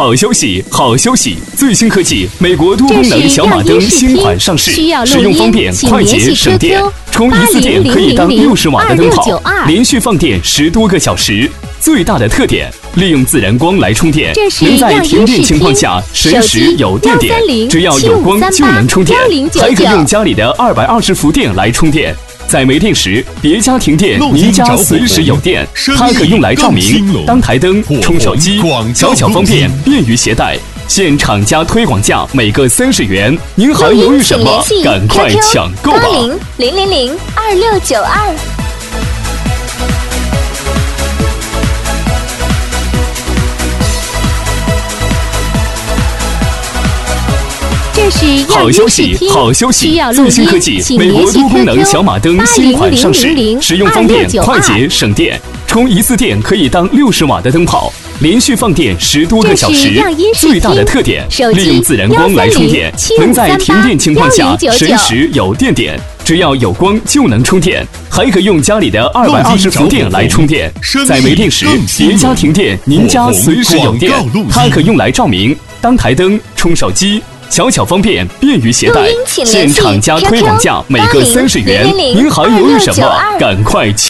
好消息，好消息！最新科技，美国多功能小马灯新款上市，使用方便、快捷、省电。充一次电可以当60瓦的灯泡，连续放电10多个小时。最大的特点，利用自然光来充电，能在停电情况下随时有电点，只要有光就能充电，还可用家里的220伏电来充电。在没电时，别家停电，您家随时有电。它可用来照明、当台灯、充手机，小巧方便，便于携带。现厂家推广价每个30元，您还犹豫什么？赶快抢购吧 ！80002692。 好消息，好消息！最新科技，美国多功能小马灯新款上市，使用方便、快捷、省电。充一次电可以当60瓦的灯泡，连续放电10多个小时。最大的特点，利用自然光来充电，能在停电情况下随时有电点，只要有光就能充电，还可用家里的220伏电来充电。在没电时，别家停电，您家随时有电。它可用来照明、当台灯、充手机。小巧方便，便于携带。现厂家推广价每个30元，您还犹豫什么？赶快！